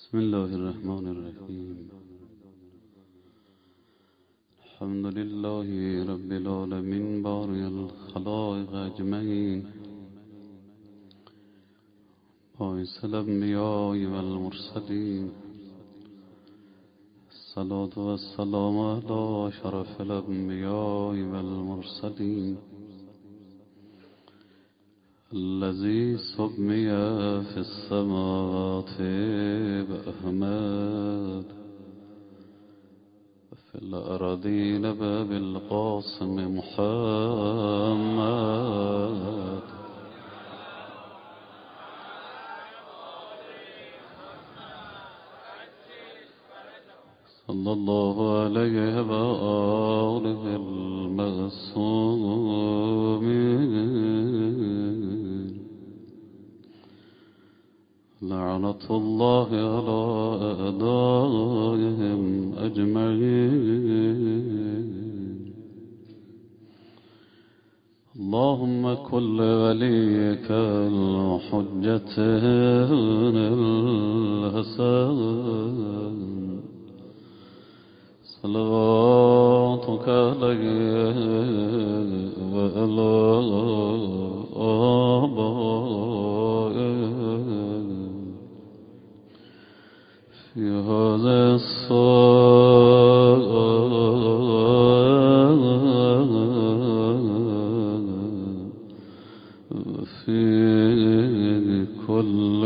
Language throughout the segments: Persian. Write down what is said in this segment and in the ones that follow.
بسم الله الرحمن الرحیم. الحمد لله رب العالمین باری الخلائق اجمعین، باعث الانبیاء والمرسلین، الصلاة والسلام علی شرف الانبیاء والمرسلین الذي سمي في السماوات بأحمد وفي الأراضين بالقاسم محمد صلى الله عليه وآله المعصومين. لعنة الله على أعدائهم أجمعين. اللهم كل وليك الحجة الحسن صلواتك عليه وعلى آبائه في هذا الصلاة في كل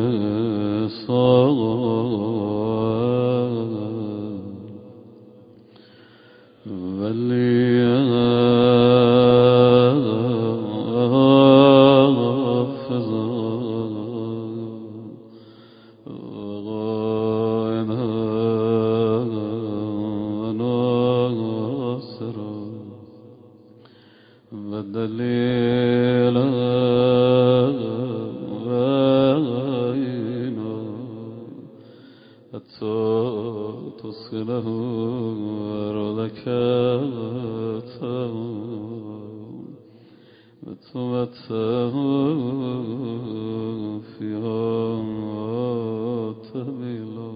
صلاة تصله أرضك وتمته فيها تبيلا.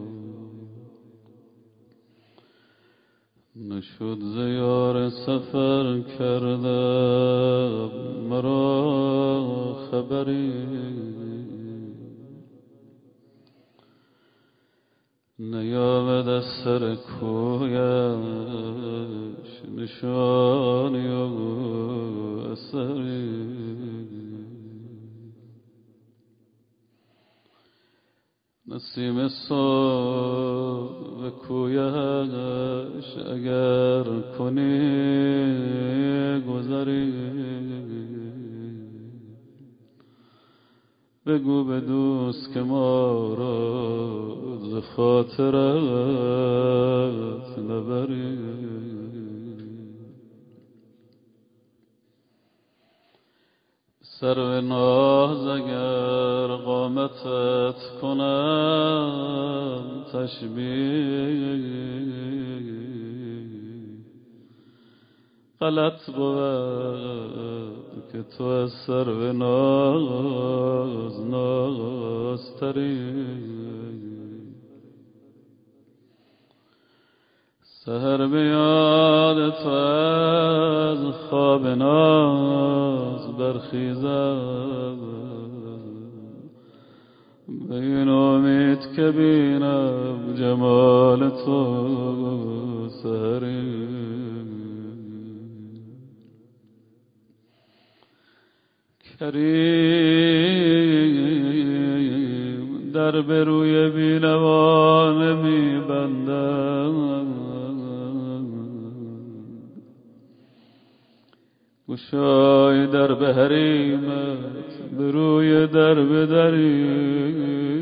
نشد زیار سفر کرده مرا خبری، نیامد از سر کویش نشانی و اثری. نسیم صبح به کویش اگر کنی گذری، بگو به دوست که ما را ز خاطرت نبری. سرو ناز اگر قامتت کنم تشبیه، غلط بود که تو از سرو ناز نازتری. سحر بیاد تو از خواب ناز برخیزم، به این امید که بینم جمال تو سحری. کریم در به روی بینوا نمی بندم، گشای در به حریمت به روی در بدری.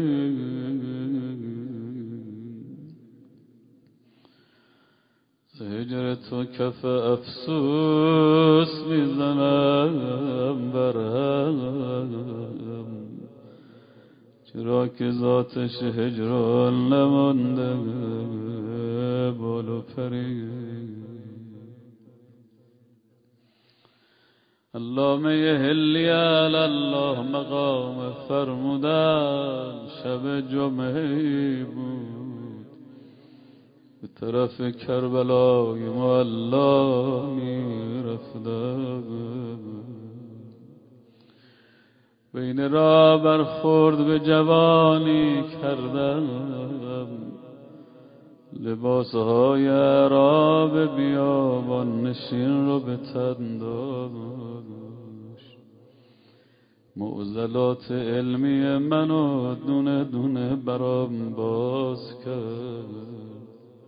ز هجر تو کف افسوس میزنم برهم، چرا که ذاتش هجران نمانده بال و پری. علامه هلیال الله مقام فرمودن شب جمعه بود به طرف کربلای معلا میرفته بین را برخورد به جوانی کردم لباسهای عرب بیابان نشین رو به تن داشت معضلات علمی منو دونه دونه برام باز کرد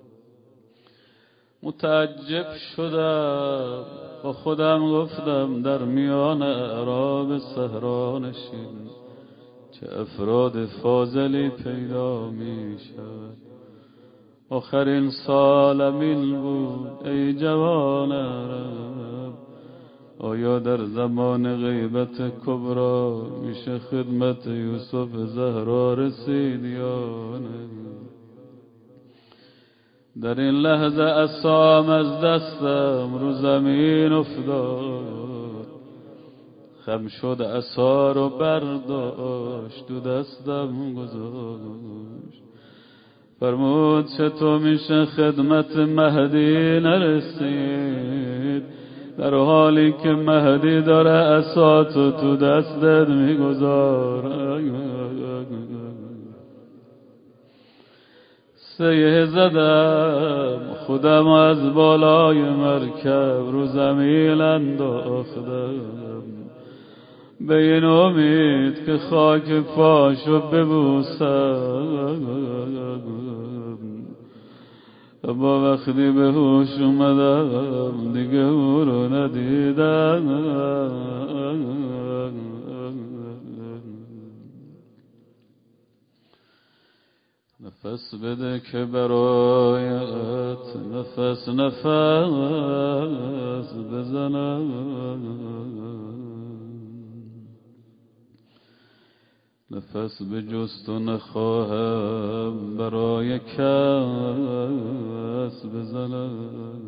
متعجب شدم با خودم گفتم در میان اعراب صحرا نشین چه افراد فاضلی پیدا می شود آخرین سالمین بود ای جوان عرب آیا در زمان غیبت کبرا میشه خدمت یوسف زهرا رسید یا نه در این لحظه عصام از دستم رو زمین افتاد خم شد عصا رو برداشت دو دستم گذاشت فرمود چطور میشه خدمت مهدی نرسید در حالی که مهدی داره عصاتو تو دستت میگذاره سیه زدم خودم از بالای مرکب رو زمین انداختم به این امید که خاک پاشو ببوسم اما وقتی به هوش اومدم دیگه او رو ندیدم نفس بده که برایت نفس بزنم نفس به جست و نخواهم برای کس بزنم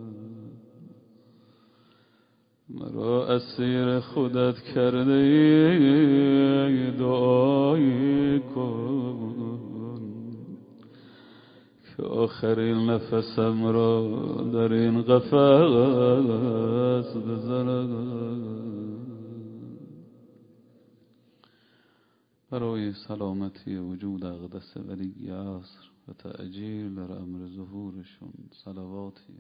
مرا اسیر خودت کرده ای دعایی کن که آخرین نفسم را در این قفس بزنم برای سلامتی وجود اقدس ولی عصر و تأجیل در امر ظهورشون صلواتی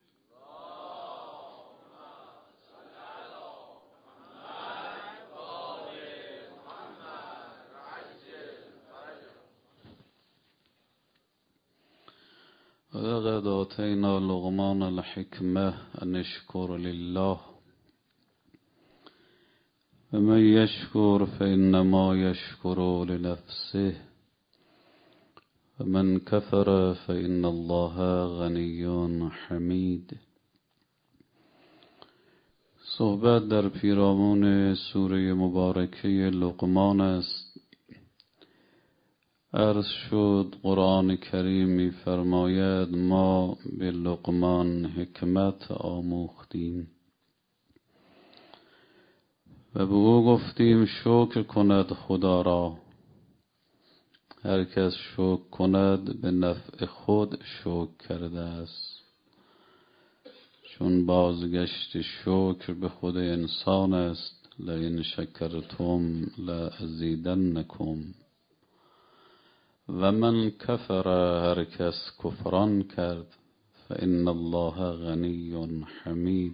ولقد آتینا لقمان الحکمة ان اشکر لله ومن يشكر فإنما يشكر لنفسه ومن كفر فإن الله غني حمید. صحبت در پیرامون سوره مبارکه لقمان است. عرض شد قرآن کریم می فرماید ما به لقمان حکمت آموختیم و به او گفتیم شکر کند خدا را. هر کس شکر کند به نفع خود شکر کرده است، چون بازگشت شکر به خود انسان است. لئن شکرتم لأزیدنکم و من کفر، هر کس کفران کرد، فإن الله غنی حمید،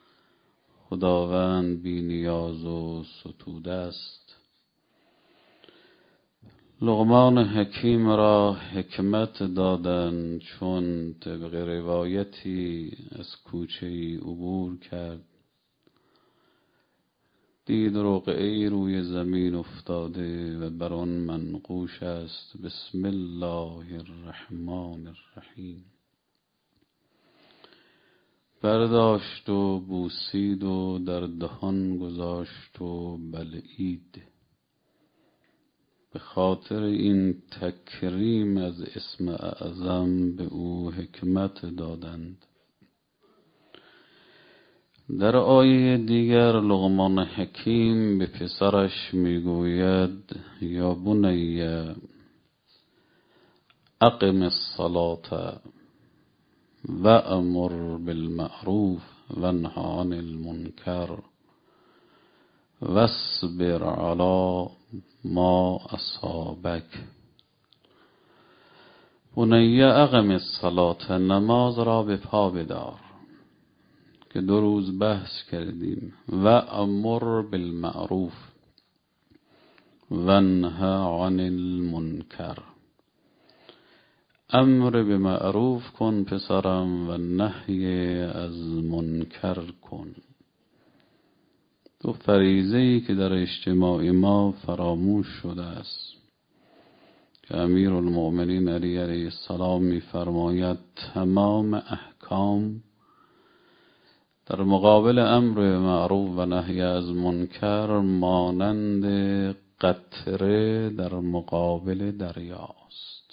خداوند بی نیاز و ستوده است. لقمان حکیم را حکمت دادند چون طبق روایتی از کوچه‌ای عبور کرد، دید رقعه‌ای روی زمین افتاده و بر آن منقوش است بسم الله الرحمن الرحیم. برداشت و بوسید و در دهان گذاشت و بلعید. به خاطر این تکریم از اسم اعظم به او حکمت دادند. در آیه دیگر لقمان حکیم به پسرش میگوید یا بنی اقم الصلاة و امر بالمعروف و انه عن المنکر واصبر علی ما اصابک. بنی اقم الصلاة، نماز را به پا بدار که 2 روز بحث کردیم. و امر بالمعروف و نهی عن المنکر، امر به معروف کن پسرم و نهی از منکر کن. 2 فریضه‌ای که در اجتماع ما فراموش شده است که امیرالمؤمنین علی علیه السلام می‌فرماید تمام احکام در مقابل امر معروف و نهی از منکر مانند قطره در مقابل دریاست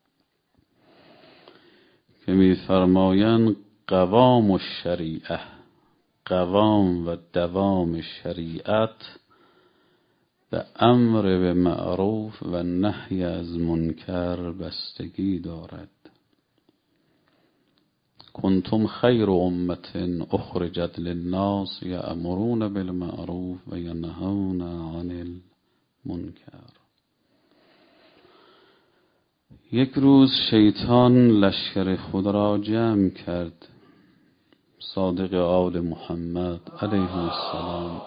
که می‌فرمایند قوام الشریعه، قوام و دوام شریعت به امر به معروف و نهی از منکر بستگی دارد. کنتم خیر امة اخرجت للناس یأمرون بالمعروف و ینهون عن المنکر. یک روز شیطان لشکر خود را جمع کرد. صادق آل محمد علیه السلام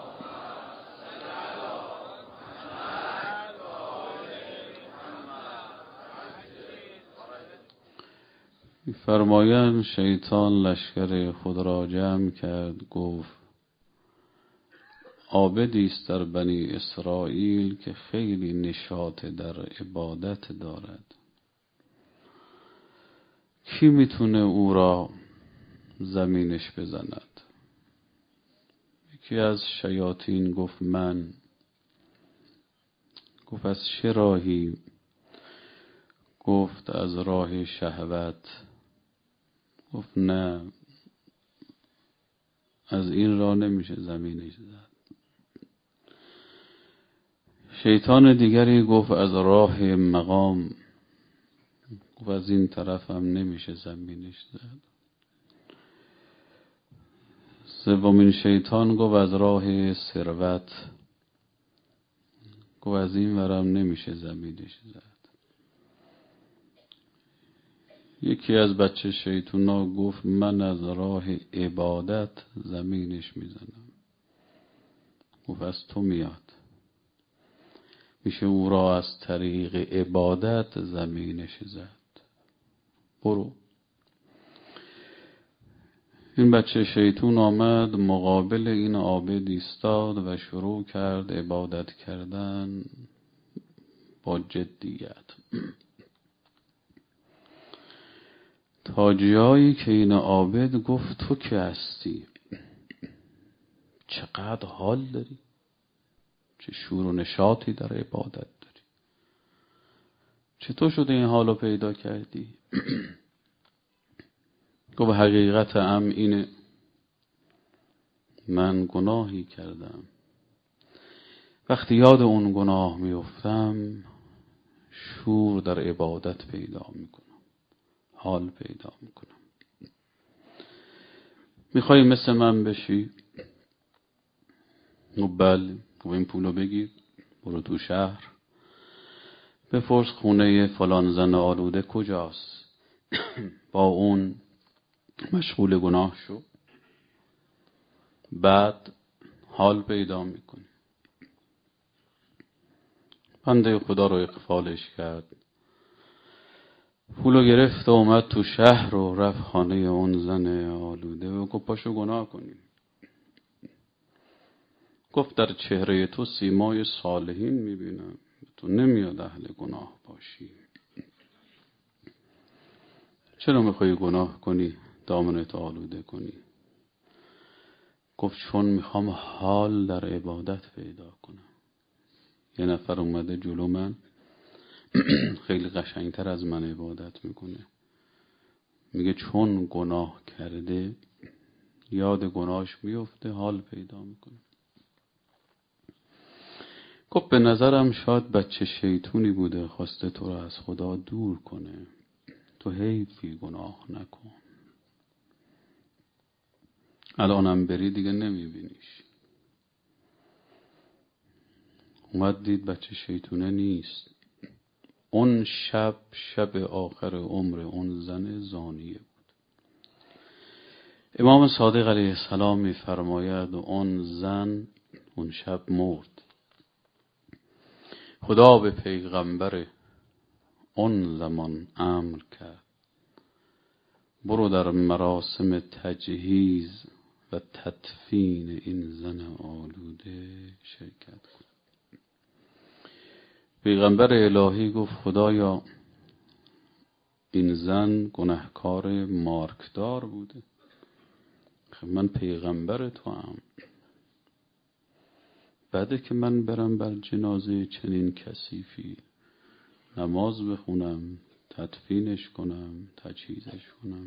فرمایند شیطان لشکر خود را جمع کرد، گفت عابدی است در بنی اسرائیل که خیلی نشاط در عبادت دارد، کی میتونه او را زمینش بزند؟ یکی از شیاطین گفت من. گفت از چه راهی؟ گفت از راه شهوت. گفت نه، از این راه نمیشه زمینش زد. شیطان دیگری گفت از راه مقام. گفت از این طرف هم نمیشه زمینش زد. سومین شیطان گفت از راه ثروت. گفت از این ورم نمیشه زمینش زد. یکی از بچه شیطونا گفت من از راه عبادت زمینش میزنم. گفت از تو میاد، میشه او را از طریق عبادت زمینش زد. برو. این بچه شیطون آمد مقابل این عابد ایستاد و شروع کرد عبادت کردن با جدیت، تا جایی که این عابد گفت تو که هستی؟ چقدر حال داری، چه شور و نشاطی در عبادت داری، چطور شده این حالو پیدا کردی؟ گفت حقیقت امر اینه، من گناهی کردم، وقتی یاد اون گناه میافتم شور در عبادت پیدا میکنم، حال پیدا میکنم. میخوای مثل من بشی؟ بله. و این پولو بگیر، برو تو شهر بپرس خونه فلان زن آلوده کجاست، با اون مشغول گناه شو، بعد حال پیدا میکنی. بنده خدا رو اغفالش کرد، پولو گرفت و اومد تو شهر و رفت خانه اون زن آلوده و گفت پاشو گناه کنیم. گفت در چهره تو سیمای صالحین میبینم، تو نمیاد اهل گناه باشی، چرا میخوای گناه کنی، دامنت آلوده کنی؟ گفت چون میخوام حال در عبادت پیدا کنم. یه نفر اومده جلو من خیلی قشنگتر از من عبادت میکنه، میگه چون گناه کرده یاد گناهش میفته، حال پیدا میکنه. گفت به نظرم شاید بچه شیطونی بوده، خواسته تو رو از خدا دور کنه. تو حیفی، گناه نکن. الانم بری دیگه نمیبینیش. اومد دید بچه شیطونه نیست. اون شب آخر عمر اون زن زانیه بود. امام صادق علیه السلام میفرماید اون زن اون شب مرد. خدا به پیغمبر اون زمان امر کرد برو در مراسم تجهیز و تدفین این زن آلوده شرکت کن. پیغمبر الهی گفت خدایا این زن گناهکار مارکدار بوده، خب من پیغمبر تو هم، بعده که من برم بر جنازه چنین کثیفی نماز بخونم، تدفینش کنم، تجهیزش کنم.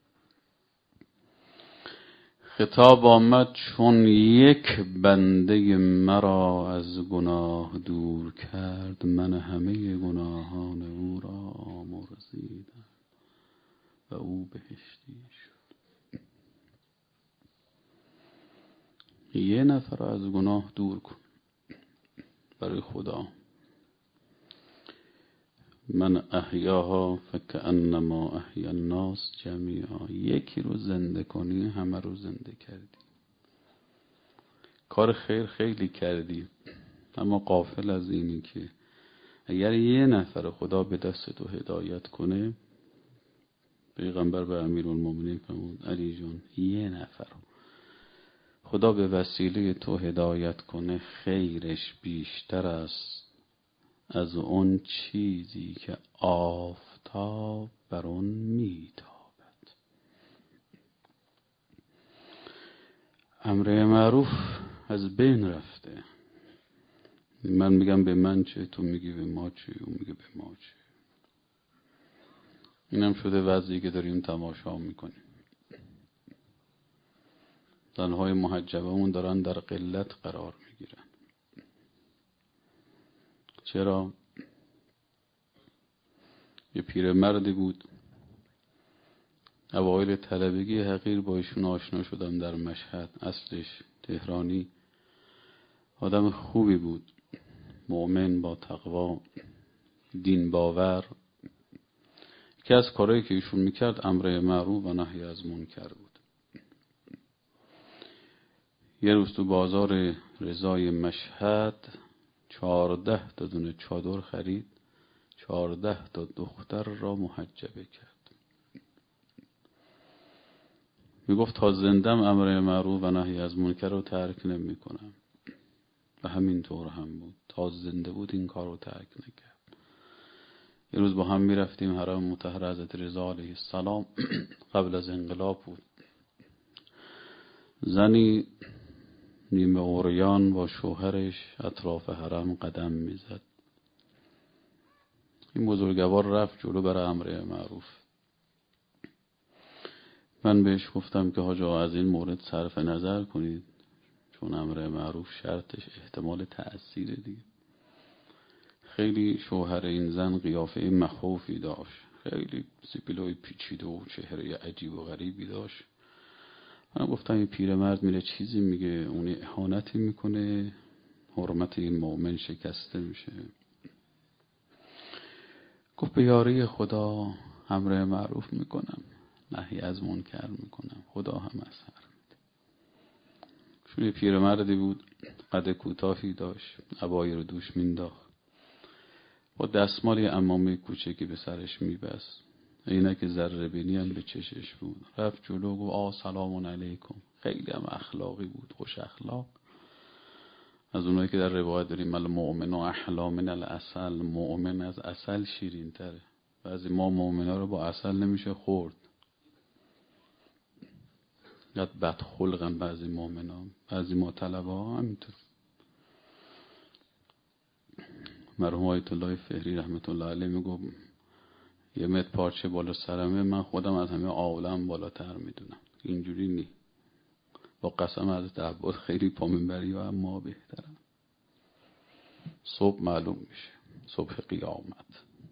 خطاب آمد چون یک بنده مرا از گناه دور کرد، من همه گناهان او را آمرزیدم و او بهشتی شد. یه نفر را از گناه دور کن برای خدا. من احیاها فکأنما احیا الناس جمیعا. یکی رو زنده کنی همه رو زنده کردی. کار خیر خیلی کردی، اما غافل از اینی که اگر یه نفر خدا به دست تو هدایت کنه، پیغمبر به امیرالمومنین فرمود علی جان یه نفر خدا به وسیله تو هدایت کنه خیرش بیشتر است از اون چیزی که آفتاب بر اون میتابد. امر معروف از بین رفته. من میگم به من چه، تو میگی به ما چه، اون میگه به ما چه. اینم شده وضعی که داریم تماشا میکنیم. زنهای محجبمون دارن در قلت قرار میگیرن. چرا؟ یه پیرمردی بود، اوایل طلبگی حقیر با ایشون آشنا شدم در مشهد. اصلش تهرانی، آدم خوبی بود، مؤمن با تقوا، دین باور. یکی از کارهایی که ایشون میکرد امر معروف و نهی از منکر بود. یه روز تو بازار رضای مشهد 14 تا دونه چادر خرید، 14 تا دختر را محجبه کرد. میگفت تا زندم امر معروف و نهی از منکر رو ترک نمی کنم. و همین طور هم بود، تا زنده بود این کار رو ترک نکرد. یه روز با هم میرفتیم حرم مطهر حضرت رضا علیه السلام. قبل از انقلاب بود. زنی نیمه عریان با شوهرش اطراف حرم قدم میزد. این بزرگوار رفت جلو برای امر معروف. من بهش گفتم که حاج آقا از این مورد صرف نظر کنید، چون امر معروف شرطش احتمال تأثیر دیگه. خیلی شوهر این زن قیافه مخوفی داشت، خیلی سیبیلای پیچیده و چهره عجیب و غریبی داشت. من گفتم این پیرمرد میره چیزی میگه، اون اهانتی میکنه، حرمت این مؤمن شکسته میشه. گفت به یاری خدا امر معروف میکنم، نهی از منکر میکنم، خدا هم اثر میده. چون یه پیرمردی بود، قد کوتاهی داشت، عبایی رو دوش مینداخت، با دستمالی عمامه کوچکی به سرش میبست، عینک ذره بینی هم به چشش بود. رفت جلو گفت سلام علیکم. خیلی هم اخلاقی بود، خوش اخلاق، از اونایی که در روایت داریم المؤمن و احلا من العسل، مؤمن از عسل شیرین تره. بعضی ما مؤمنا رو با عسل نمیشه خورد. یاد بد خلقن بعضی مؤمنا، بعضی ما طلبه ها همینطور. مرحوم آیت الله فهری رحمت الله علیه میگه یه متر پارچه بالا سرمه، من خودم از همه عالم بالاتر میدونم. اینجوری نی. با قسم حضرت عباس خیلی پا منبری و اما بهترم. صبح معلوم میشه، صبح قیامت.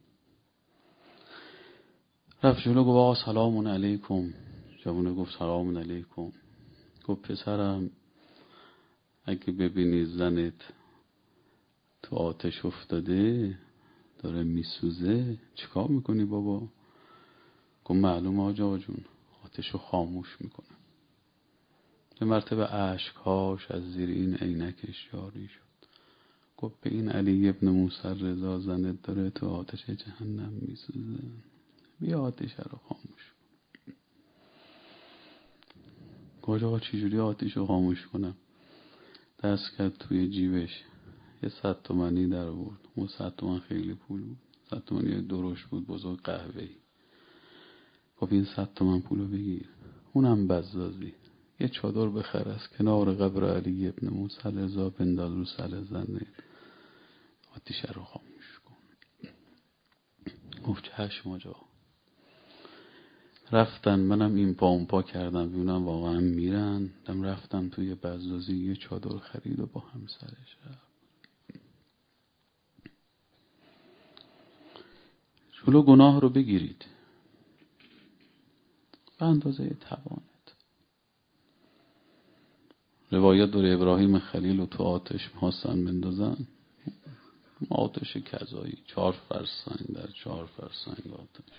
رفت جلو گفت آقا سلام علیکم. جوونه گفت سلام علیکم. گفت پسرم اگه ببینی زنت تو آتش افتاده داره میسوزه چیکار میکنی بابا؟ گفت معلومه آقا جون، آتشو خاموش میکنه. به مرتبه اشکهاش از زیر این عینکش جاری شد. گفت به این علی ابن موسی رضا زنت داره تو آتش جهنم میسوزه، بیا آتش رو خاموش کن. گفت آقا چجوری آتش رو خاموش کنم؟ دست کرد توی جیبش، یه 100 تومانی در آورد. اون 100 تومن خیلی پول بود. 100 تومانی درشت بود بزرگ قهوه‌ای. گفت این 100 تومن پولو بگیر، اونم بزازی یه چادر بخر از کنار قبر علی ابن موسی رضا بنداز رو سر زنه، آتیش رو خاموش کن. گفت چشم آقا. رفتن، منم این پا اون پا کردم ببینم واقعا میرن. رفتم توی بزازی یه چادر خرید و با همسرش رفت. جلو گناه رو بگیرید به اندازه توانت. روایت داره ابراهیم خلیل رو تو آتش می‌خواستن بندازن، آتش کذایی 4 فرسنگ در 4 فرسنگ آتش.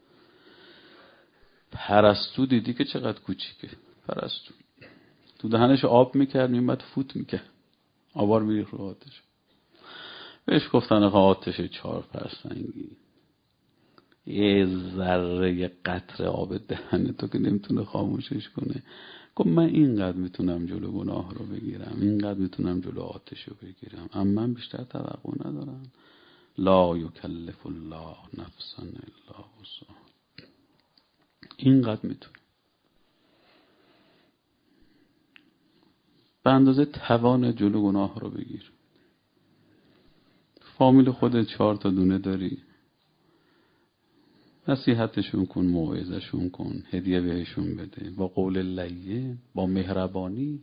پرستو دیدی که چقدر کوچیکه. پرستو تو دهنش آب میکرد میمد فوت میکرد، آبار میریخت رو آتش. بهش گفتن آتش 4 فرسنگی، یه ذره قطره آب دهن تو که نمیتونه خاموشش کنه. گفت من اینقدر میتونم جلو گناه رو بگیرم، اینقدر میتونم جلو آتش رو بگیرم، اما من بیشتر توقع ندارم. لا یکلف الله نفسا الا وسعها. اینقدر میتونم به اندازه توان جلو گناه رو بگیر. فامیل خودت 4 تا دونه داری، نصیحتشون کن، موعظه‌شون کن، هدیه بهشون بده، با قول لین، با مهربانی.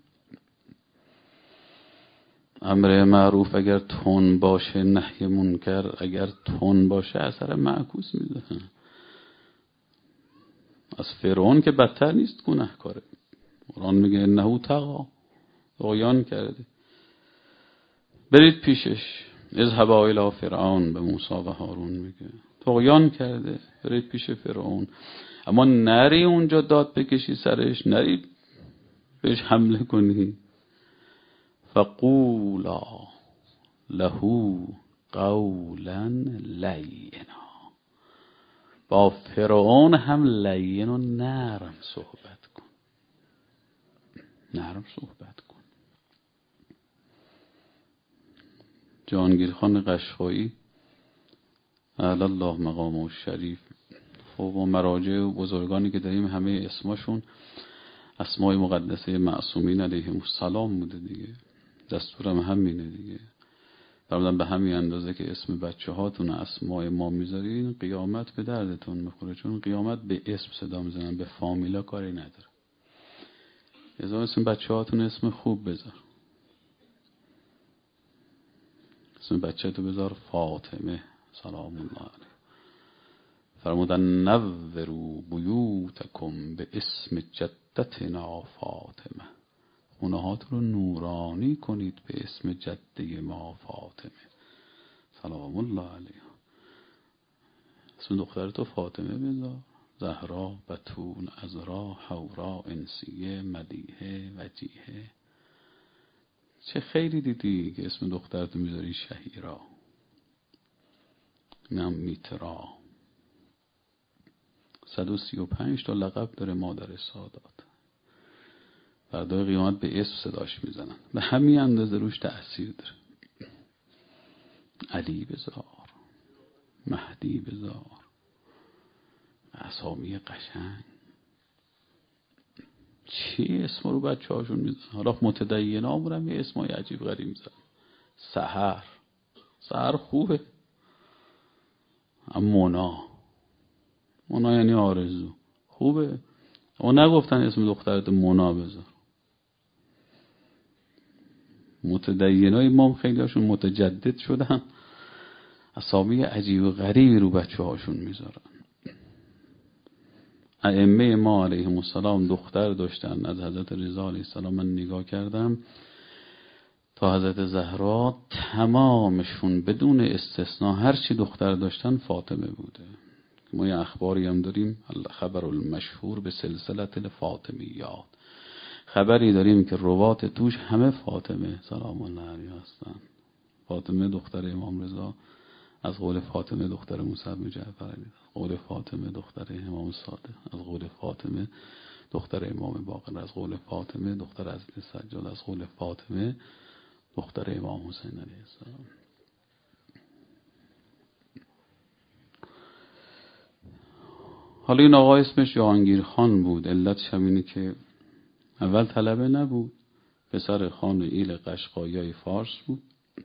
امر معروف اگر تون باشه، نهی منکر اگر تون باشه اثر معکوس میذاره. از فرعون که بدتر نیست گناهکاره. قرآن میگه انه طغی، طغیان کرده. برید پیشش، اذهبا الی فرعون، به موسی و هارون میگه طغیان کرده، برید پیش فرعون. اما نری اونجا داد بکشی سرش، نری بهش حمله کنی. فقولا له قولا لینا. با فرعون هم لین و نرم صحبت کن، نرم صحبت کن. جهانگیر خان قشقایی اعلی الله مقامه الشریف، خب و مراجع و بزرگانی که داریم همه اسمشون اسمای مقدسه معصومین علیهم السلام بوده دیگه. دستورم همینه دیگه. فرمودن به همین اندازه که اسم بچه هاتون اسمای ما میذارین قیامت به دردتون میخوره، چون قیامت به اسم صدا میزنن، به فامیلا کاری نداره. ازا اسم بچه هاتون اسم خوب بذار. اسم بچه تو بذار فاطمه سلام الله علیه. فرمودن نوروا بیوتکم به اسم جدتنا فاطمه. خونه هاتون رو نورانی کنید به اسم جده ما فاطمه سلام الله علیها. اسم دختر تو فاطمه بذار، زهرا، بتول، عذرا، حورا، انسیه، مدیحه، وجیهه. چه خیلی دیدی که اسم دخترتو میذاری شهیرا، نم میترا. 135 تا لقب داره مادر سادات. فردای قیامت به اسم صداش میزنن، به همین اندازه روش تأثیر داره. علی بذار، مهدی بذار، اسامی قشنگ. چی اسم رو بچه هاشون میزن؟ حالا متدین ها بودم یه اسمای عجیب غریب میزن. سحر خوبه، اما مونا یعنی آرزو خوبه. اما نگفتن اسم دخترت مونا بذار. متدینای ما خیلی هاشون متجدد شدن، اسامی عجیب و غریبی رو بچه هاشون میذارن. ائمه ما علیهم السلام دختر داشتن. از حضرت رضا علیه السلام من نگاه کردم تا حضرت زهرا، تمامشون بدون استثناء هر چی دختر داشتن فاطمه بوده. ما یه اخباری هم داریم، خبر المشهور به سلسله الفاطمیات، خبری داریم که روات توش همه فاطمه سلام الله علیها هستن. فاطمه دختر امام رضا از قول فاطمه دختر موسی بن جعفر، از قول فاطمه دختر امام صادق، از قول فاطمه دختر امام باقر، از قول فاطمه دختر حضرت سجاد، از قول فاطمه دختر امام حسین علیه السلام. حالا این آقا اسمش جهانگیر خان بود. علتش همینه که اول طلبه نبود، پسر خان ایل قشقایای فارس بود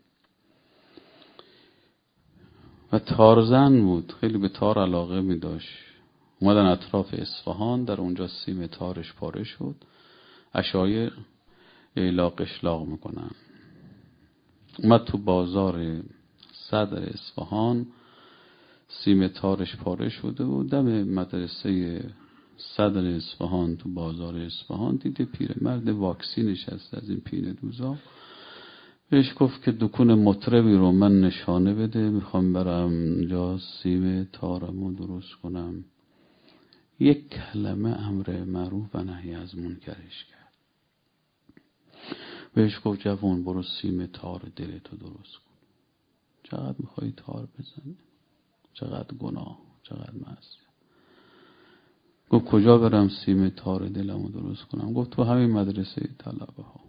و تارزن بود، خیلی به تار علاقه می داشت. اومدن اطراف اصفهان، در اونجا سیم تارش پاره شد، عشایر ایلاق اشلاق میکنن. اومد تو بازار صدر اصفهان، سیم تارش پاره شده و دم مدرسه صدر اصفهان تو بازار اصفهان دیده پیرمرد واکسی نشسته از این پینه دوزا. بهش گفت که دکون مطربی رو من نشانه بده، میخوام برم جا سیم تارمو درست کنم. یک کلمه امر معروف و نهی از منکرش کرد. بهش گفت جوان برو سیم تار دلتو درست کن. چقدر میخوای تار بزنی؟ چقدر گناه، چقدر معصیت. گفت کجا برم سیم تار دلمو درست کنم؟ گفت تو همین مدرسه طلبه ها.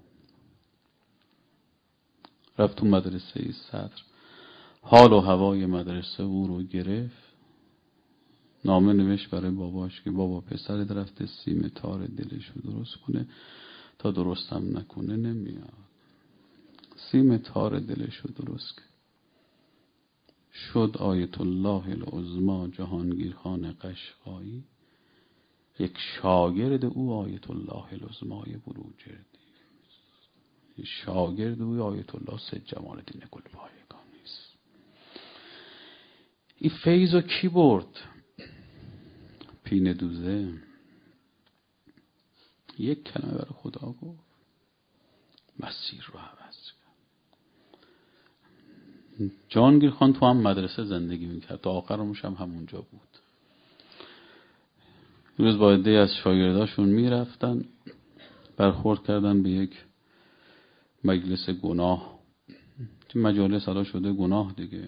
رفت تو مدرسه صدر، حال و هوای مدرسه او رو گرفت. نامه نوشت برای باباش که بابا پسرت رفته سیم تار دلش رو درست کنه، تا درستم نکنه نمیاد. سیم تار دلش رو درست کرد. شد آیت الله العظمی جهانگیر خان قشقایی یک شاگرد او آیت الله العظمی بروجردی، شاگرد او آیت الله سید جمال الدین گلپایگانی است. این فیضو کی برد؟ پینه دوزه. یک کلمه برای خدا گفت، مسیر رو عوض کرد. جهانگیر خان تو هم مدرسه زندگی میکرد، تا آخر عمرش هم همونجا بود. روز با عده‌ای از شاگرداشون میرفتن، برخورد کردن به یک مجلس گناه. این مجالس حالا شده گناه دیگه،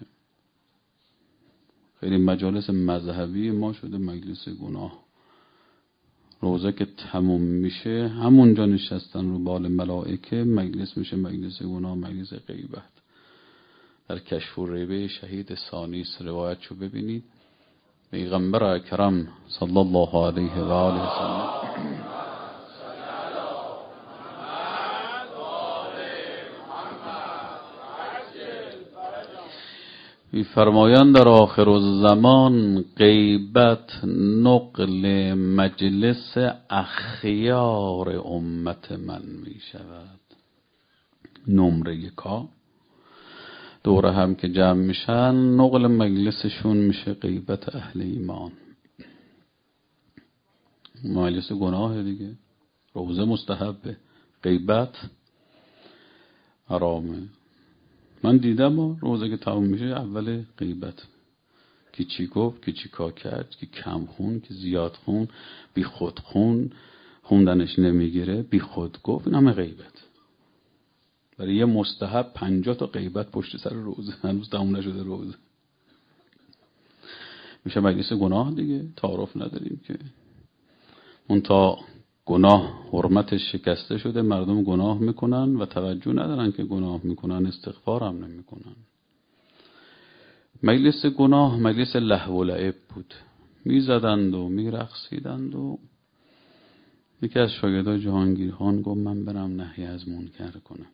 خیلی مجالس مذهبی ما شده مجلس گناه. روزه که تموم میشه همونجا نشستن رو بال ملائکه، مجلس میشه مجلس گناه، مجلس غیبت. در کشف و ریبه شهید ثانیس روایت شو ببینید، پیغمبر اکرم صلی الله علیه و آله و سلم فرمایند در آخر الزمان غیبت نقل مجلس اخیار امت من می شود. نمره یکا دوره هم که جمع میشن نقل مجلسشون میشه غیبت اهل ایمان. مجلس گناه دیگه، روزه مستحبه، غیبت حرامه. من دیدم روزه که تموم میشه اول غیبت، کی چی گفت، کی چی کار کرد، کی کم خون، کی زیاد خون، بی خود خون، خوندنش نمیگیره، بی خود گفت. این همه غیبت. برای یه مستحب 50 تا غیبت پشت سر روزه، هنوز تموم نشده روزه. میشه مجلس گناه دیگه، تعارف نداریم که. اون تا گناه حرمتش شکسته شده، مردم گناه میکنن و توجه ندارن که گناه میکنن، استغفار هم نمیکنن. مجلس گناه مجلس لهو و لعب بود، میزدند و میرقصیدند. و یکی از شاگردای جهانگیر خان گفت من برم نهی از منکر کنم.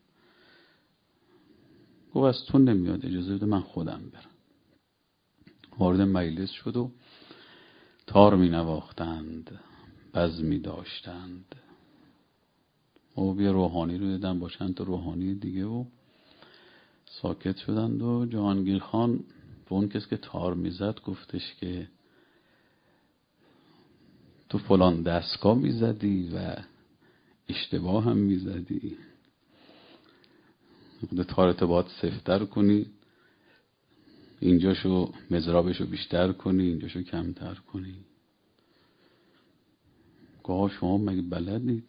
گفت از تو نمیاد، اجازه بده من خودم برم. وارد مجلس شد و تار می نواختند، بز می داشتند. و یه روحانی رو دیدن با چند تا روحانی دیگه و ساکت شدند و جهانگیر خان به اون کسی که تار میزد گفتش که تو فلان دستگاه میزدی و اشتباه هم میزدی، تارت باید سفتر کنی، اینجاشو مضرابشو بیشتر کنی، اینجاشو کمتر کنی. گاه شما مگه بلدید؟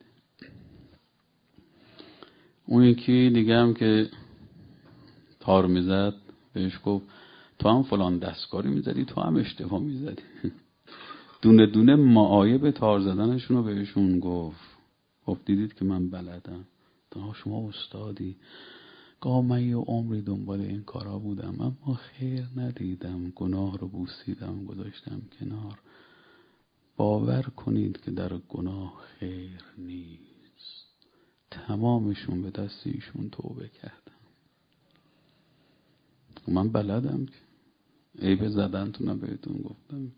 اون یکی دیگه هم که تار میزد بهش گفت تو هم فلان دستکاری میزدی، تو هم اشتباه میزدی. دونه دونه معایب تار زدنشون رو بهشون گفت دیدید که من بلدم، شما استادی. گاه من یه عمری دنبال این کارا بودم اما خیر ندیدم، گناه رو بوسیدم گذاشتم کنار. باور کنید که در گناه خیر نیست، تمامشون به دست ایشون توبه کردم. من بلدم که عیب زدنتونم بهتون گفتم.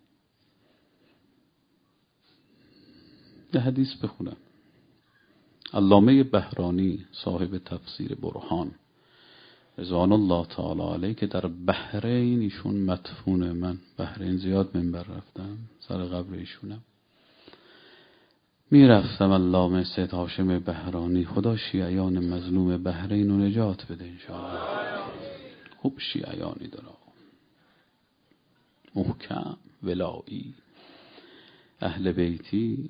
یه حدیث بخونم. علامه بهرانی صاحب تفسیر برهان رضوان الله تعالی علیه که در بحرین ایشون مدفونه، من بحرین زیاد منبر رفتم، سر قبر ایشونم میرفتم. علامه سید هاشم بهرانی خدا شیعیان مظلوم بحرین رو نجات بده انشاءالله. خوب شیعیانی داره، محکم ولایی اهل بیتی.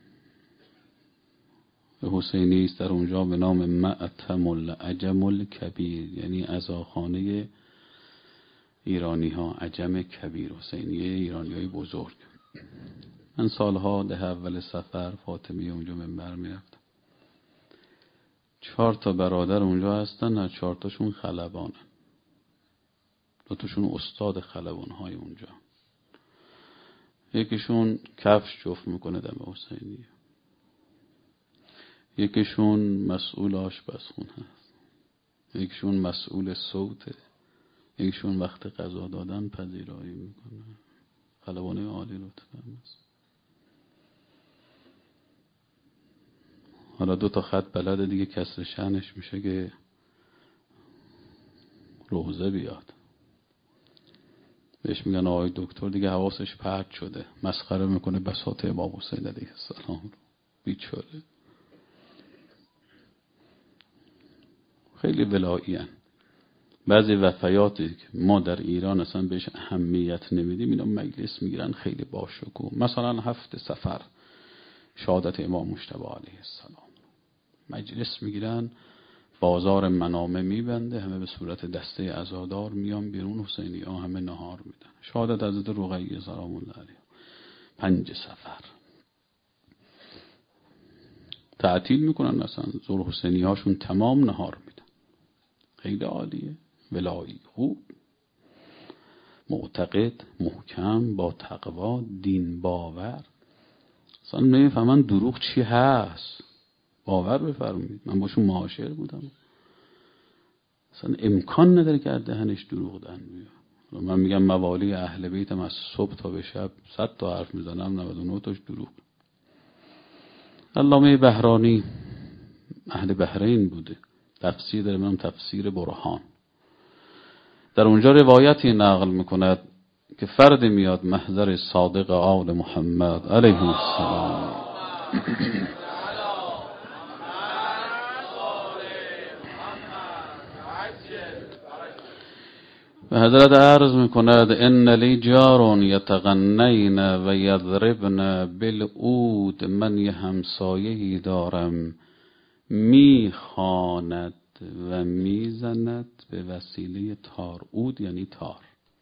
حسینی است در اونجا به نام معتم العجم الکبیر، یعنی عزاخانه ایرانی ها، عجم کبیر، حسینیه ایرانی های بزرگ. من سالها ده اول سفر فاطمی اونجا منبر میرفتم. 4 تا برادر اونجا هستن، نه 4 تاشون خلبانن، 2 تاشون استاد خلبان های اونجا. یکیشون کفش جفت میکنه دم حسینیه، یکیشون مسئول آشپزخونه هست، یکیشون مسئول صوته، یکیشون وقت غذا دادن پذیرایی میکنه. خلبانه عالی لطفا هست. حالا 2 تا خط بلد دیگه کسر شأنش میشه که روزه بیاد، بهش میگن آقای دکتر دیگه حواسش پرت شده، مسخره میکنه بساط امام حسین علیه السلام رو، بیچاره. خیلی ولایی هن. بعضی وفیاتی که ما در ایران اصلا بهش اهمیت نمیدیم اینا مجلس میگیرن خیلی باشکوه. مثلا 7 صفر شهادت امام مجتبی علیه السلام، مجلس میگیرن، بازار منامه میبنده، همه به صورت دسته عزادار میان بیرون، حسینی ها همه نهار میدن. شهادت حضرت رقیه سلام الله علیها 5 صفر تعطیل میکنن، مثلا ظهر حسینی هاشون تمام نهار میدن. خیلی عالیه، ولایی خوب، معتقد، محکم، با تقوا، دین باور. اصلا نمیفهمن دروغ چی هست. باور بفرمایید من باشون معاشر بودم، اصلا امکان نداره که از دهنش دروغ در بیاد. من میگم موالی اهل بیتم از صبح تا به شب 100 تا حرف میزنم، 99 تاش دروغ. علامه بهرانی اهل بحرین بوده، تفسیر داره، من تفسیر برهان. در اونجا روایتی نقل میکند که فرد میاد محضر صادق آل محمد علیه السلام و حضرت عرض میکند ان لی جار یتغنین و یضربن بالعود، من یه همسایه‌ای دارم میخواند و میزند به وسیله تار. عود یعنی تار.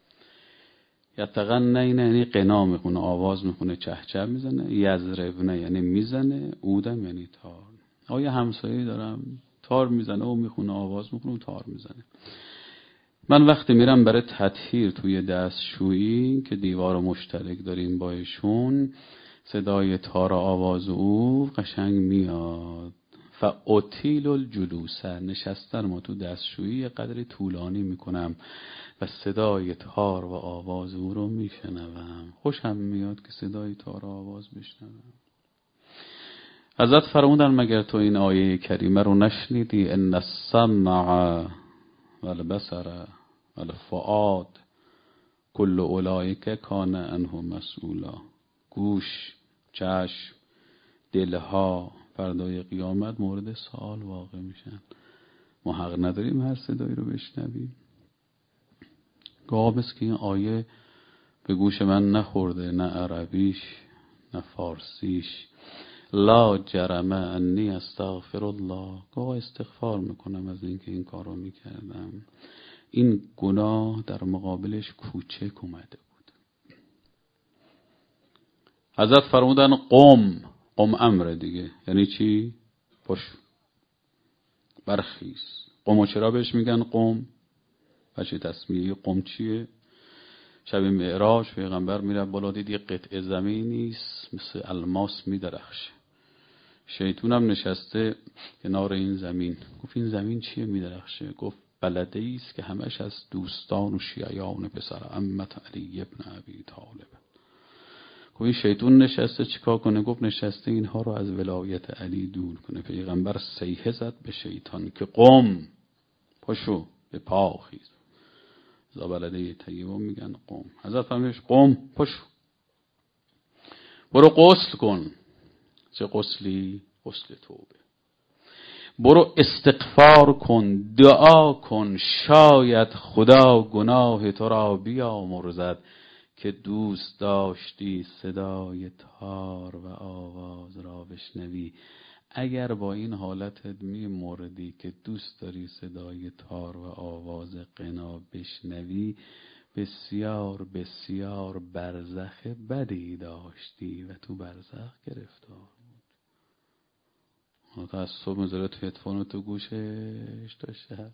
یتغنین یعنی قنا میخونه، آواز میخونه، چهچه میزنه. یضربن یعنی میزنه، عودم یعنی تار. آیا همسایه‌ای دارم تار میزنه و میخونه، آواز میخونه و تار میزنه. من وقتی میرم برای تطهیر توی دستشویی که دیوار مشترک داریم با ایشون، صدای تار آواز او قشنگ میاد. فاطیل الجلوس، نشستن ما تو دستشویی یه قدری طولانی میکنم و صدای تار و آواز او رو میشنوم. خوشم میاد که صدای تار و آواز بشنوم. حضرت فرمودن مگر تو این آیه کریمه رو نشنیدی؟ ان السمع والبصر والفؤاد کل اولئک کان عنه مسئولا. گوش، چشم، دلها فردای قیامت مورد سوال واقع میشن. ما حق نداریم هر صدایی رو بشنویم. گاه است که این آیه به گوش من نخورده، نه عربیش نه فارسیش. لا جرم انی استغفر الله. گاه استغفار میکنم از اینکه این کار رو میکردم. این گناه در مقابلش کوچک اومده بود. حضرت فرمودن قم امر دیگه. یعنی چی؟ پشو، برخیز. قم چرا بهش میگن قم؟ بچه تسمیه قم چیه؟ شب معراج پیغمبر میره بالا، دید یه قطعه زمینیست مثل الماس میدرخشه. شیطون هم نشسته کنار این زمین. گفت این زمین چیه میدرخشه؟ گفت بلده‌ای است که همش از دوستان و شیعیان پسر عمت علی ابن ابی طالب. گفت این شیطون نشسته چیکار کنه؟ گفت نشسته اینها رو از ولایت علی دور کنه. پیغمبر صیحه زد به شیطان که قم، پاشو، به پا خیز. زابلده طیبه میگن قم. حضرت فرمودش قم، پاشو، برو غسل کن. چه غسلی؟ غسل توبه. برو استغفار کن، دعا کن، شاید خدا گناه تو را بیامرزد که دوست داشتی صدای تار و آواز را بشنوی. اگر با این حالتت می‌مردی که دوست داری صدای تار و آواز غنا بشنوی، بسیار بسیار برزخ بدی داشتی و تو برزخ گرفتار. تا از صبح میذاره تو هدفون تو گوشش تا شب.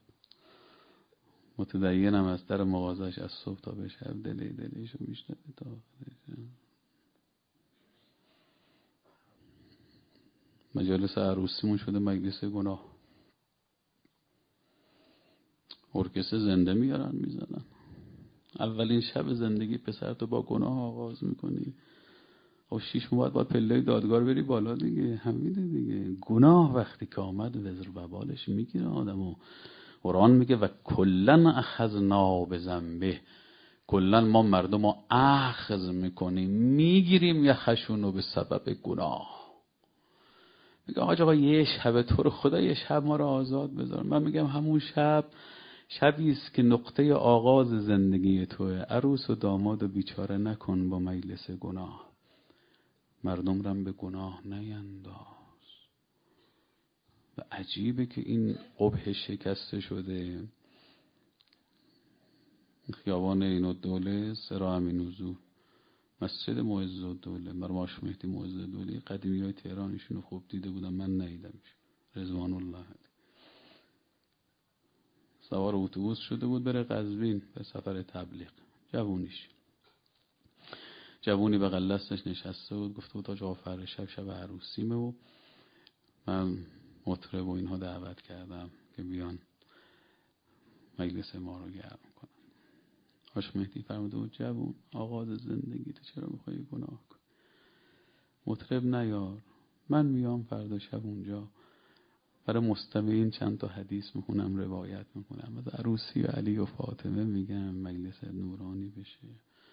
متدینم از در مغازش از صبح تا به شب دلیشو میشنوه تا مجالس عروسیمون شده مجلس گناه. ارکستر زنده میارن میزنن. اولین شب زندگی پسر تو با گناه آغاز میکنی. او 6 ماه باید پله دادگار بری بالا دیگه. همینه دیگه. گناه وقتی که آمد وزر و بالش میگیره آدمو. قرآن میگه و کلن اخذنا بذنبه. کلن ما مردم رو اخذ میکنیم، میگیریم یخشونو به سبب گناه. میگه آقا یه شب تو رو خدا یه شب ما رو آزاد بذار. من میگم همون شبی است که نقطه آغاز زندگی توه. عروس و داماد و بیچاره نکن با مجلس گناه. مردم رم به گناه نینداز. و عجیبه که این قبح شکسته شده. خیابان اینالدوله، سرا امین‌الحضور، مسجد معزالدوله، مرماش مهدی معزالدوله، قدیمی های تهرانشون خوب دیده بودم، من ندیدمش. رضوان الله سوار اتوبوس شده بود بره قزوین به سفر تبلیغ. جوونی بغل دستش نشسته بود، گفته بود آقا آخر شب عروسیمه و من مطرب و اینها دعوت کردم که بیان مجلس ما رو گرم کنن. حاج مهدی فرموده بود جوون، آغاز زندگی تو چرا میخوای گناه کنی؟ مطرب نیار، من میام فردا شب اونجا برای مستمعین چند تا حدیث میخونم، روایت میکنم از عروسی علی و فاطمه، میگم مجلس نورانی بشه.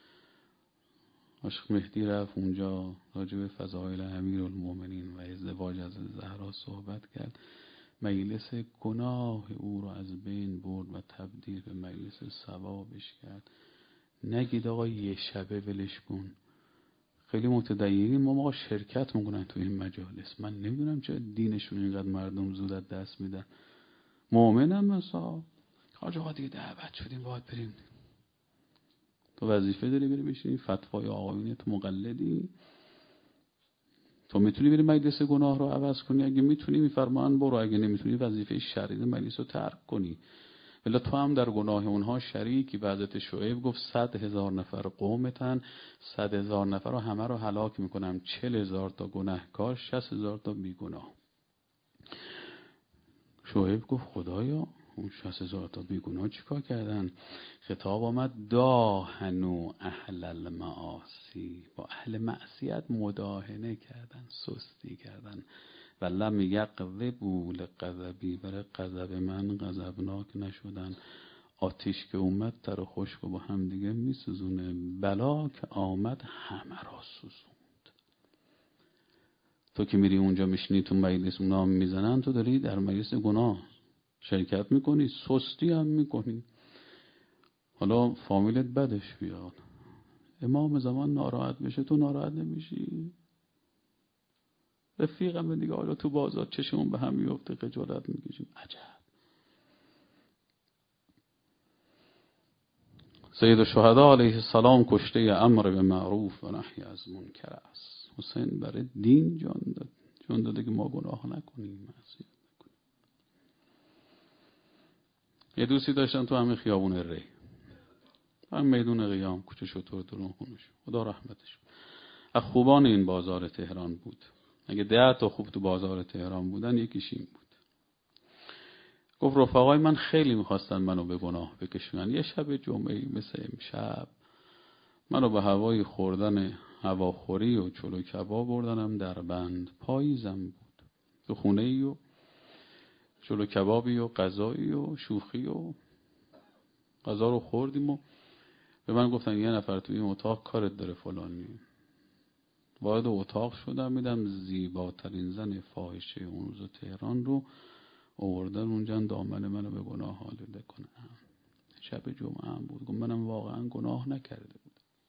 عاشق مهدی رفت اونجا راجع به فضائل امیرالمومنین و ازدواج از زهرا صحبت کرد. مجلس گناه او رو از بین برد و تبدیل به مجلس ثوابش کرد. نگید آقا یه شبه ولش کن. خیلی متدینین ما شرکت میکنن تو این مجالس. من نمیدونم چه دینشون اینقدر مردم زود از دست میدن. مؤمنم مثلا آقا دیگه دعوت شدیم باید بریم. تو وظیفه داری بری بشینی فتوای آقایون، تو مقلدی؟ تو میتونی بری مجلس گناه رو عوض کنی؟ اگه میتونی میفرمان برو، اگه نمیتونی وظیفه شرعی مجلس رو ترک کنی. ولی تو هم در گناه اونها شریکی. به حضرت شعیب گفت 100,000 نفر قومتن، 100,000 نفر رو همه رو هلاک میکنم، 40,000 تا گناهکار، 60,000 تا بیگناه. شعیب گفت خدایا اون 60,000 تا بیگناه چیکار کردن؟ خطاب آمد داهنوا اهل المعاصی، با اهل معصیت مداهنه کردن، سستی کردن. و لم یغضبوا لغضبی، برای غضب من غضبناک نشدن. آتش که اومد تر و خشک و با هم دیگه میسوزونه، بلا که آمد همه را سوزوند. تو که میری اونجا میشینی تو مجلس اونا میزنن، تو داری در مجلس گناه شرکت میکنی، سستی هم میکنی. حالا فامیلت بدش بیاد، امام زمان ناراحت بشه، تو ناراحت نمیشی؟ رفیقم دیگه حالا تو بازار چشمون به هم میفته، خجالت میکشیم. عجب. سید الشهدا علیه السلام کشته امر به معروف و نهی از منکر است. حسین برای دین جان داده که ما گناه نکنیم، معصیت نکنیم. یه دوستی داشتن تو همه خیابون ری، هم میدون قیام، کوچه شطور درون خونش، خدا رحمتش. از خوبان این بازار تهران بود. اگه 10 تا خوب تو بازار تهران بودن یکیش این بود. گفت رفقای من خیلی میخواستن منو به گناه بکشونن. یه شب جمعه‌ای مثل امشب منو به هوای خوردن هواخوری و چلو کباب بردنم در بند. پاییزم بود، تو خونه‌ای و چلو کبابی و غذایی و شوخی و غذا رو خوردیم و به من گفتن یه نفر تو این اتاق کارت داره فلانی. وارد اتاق شدم، میدم زیباترین زن فاحشه اون روز تهران رو آوردن اونجا دامن منو به گناه آلوده کنن. شب جمعه هم بود. گفتم منم واقعا گناه نکرده بود.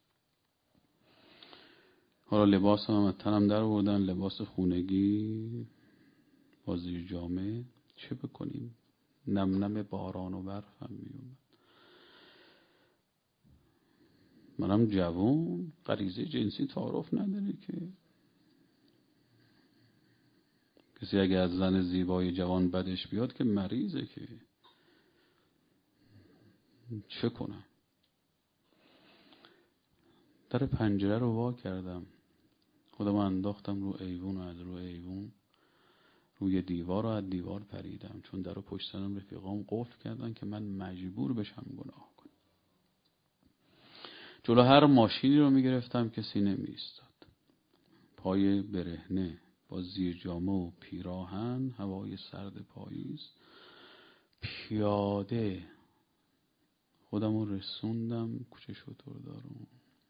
حالا لباسم هم از تنم در آوردن، لباس خونگی با زیر جامه. چه بکنیم؟ نم نم باران و برف هم میومد. منم جوان، غریزه جنسی تعارف نداره که. کسی اگه از زن زیبای جوان بدش بیاد که مریضه که. چه کنم؟ در پنجره رو وا کردم، خودم انداختم رو ایوون و از رو ایوون روی دیوار و از دیوار پریدم، چون در رو پشت سرم رفیقام قفل کردن که من مجبور بشم گناه کنم. جلو هر ماشینی رو میگرفتم کسی نمی ایستاد. پای برهنه با زیر جامه و پیراهن، هوای سرد پاییز، پیاده خودم رو رسوندم کوچه شطور دارم.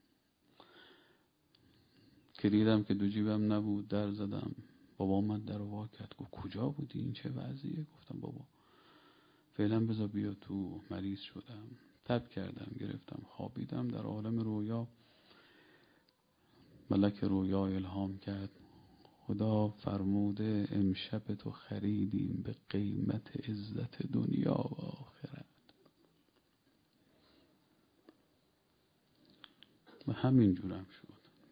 که دیدم که دو جیبم نبود، در زدم. بابا من در وا کرد، گفت کجا بودی؟ این چه وضعیه؟ گفتم بابا فعلا بذار بیا تو، مریض شدم. تب کردم، گرفتم خوابیدم. در عالم رویا ملک رویا الهام کرد، خدا فرموده امشب تو خریدیم به قیمت عزت دنیا و آخرت. و همین جورم شد.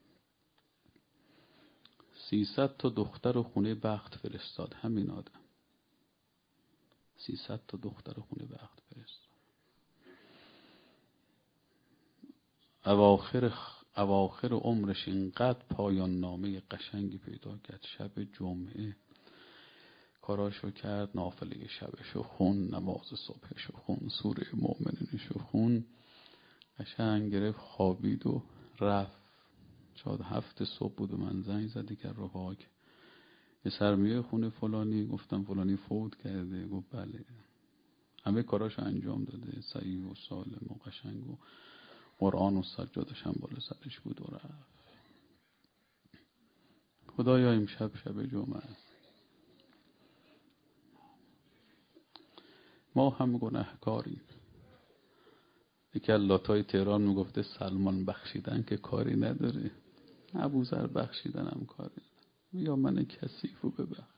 300 تا دختر خونه بخت فرستاد همین آدم. 300 تا دختر خونه بخت فرستاد. اواخر عمرش اینقدر پایان نامه قشنگی پیدا کرد. شب جمعه کاراشو کرد، نافله شبشو خون، نماز صبحشو خون، سوره مؤمنینشو خون، قشنگ گرفت خوابید و رفت. شاید 7 صبح بود و من زنگ زدی که رفاق یه سرمیه خونه فلانی. گفتم فلانی فوت کرده. گفت بله. همه کاراشو انجام داده، صحیح و سالم و قشنگ و قرآن و سجادش هم بالا سرش بود و رفت. خدایا امشب شب جمعه است، ما هم گناهکاریم. یکی از لاتای تهران میگفته سلمان بخشیدن که کاری نداره، ابوذر بخشیدن هم کاری نداره. یا من کثیفو ببخش.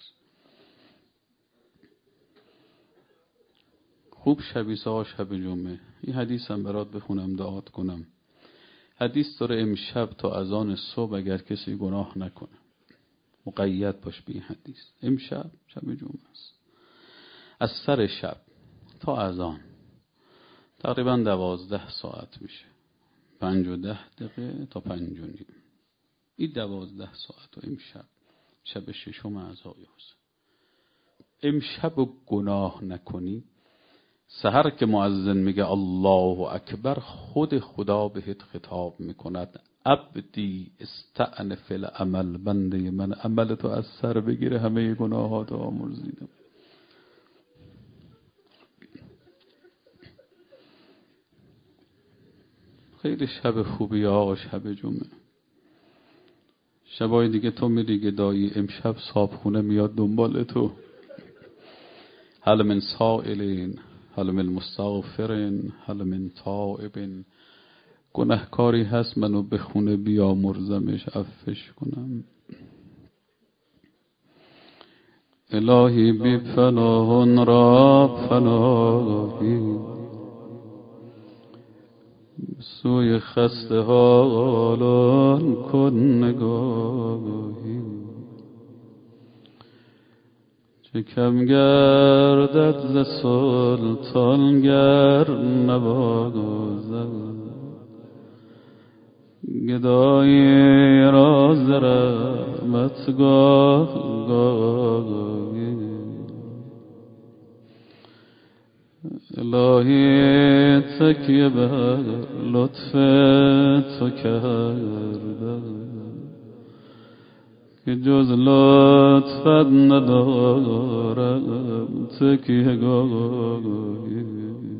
خوب شبیسه ها شب جمعه. این حدیث هم برات بخونم دعات کنم. حدیث داره امشب تا اذان صبح اگر کسی گناه نکنه، مقید باش به این حدیث. امشب شب جمعه است، از سر شب تا اذان تقریبا 12 ساعت میشه. 5 و 10 دقیقه تا 5 و نیم. این 12 ساعت و امشب شب 6 اعضای حسین. امشب گناه نکنی سحر که مؤذن میگه الله اکبر، خود خدا بهت خطاب میکند عبدی استأنف العمل، بنده من عملتو از سر بگیره، همه گناهاتو آمرزیدم. خیلی شب خوبی آقا، شب جمعه. شبای دیگه تو میری گدایی، امشب صابخونه میاد دنبال تو. هل من سائلین، هل من مستغفرین، هل من تائبین. گناهکاری هست منو به خونه بیامرزمش، عفش کنم. الهی بی پناهان را پناهی، سوی خسته حالان کن نگاهی. چه کم گردد ز سلطان گر نوازد، گدایی را ز رحمت گاه گاهی. الهی تکیه بر لطف تو کردم، که جز لطفت ندارم تکیه گاهی.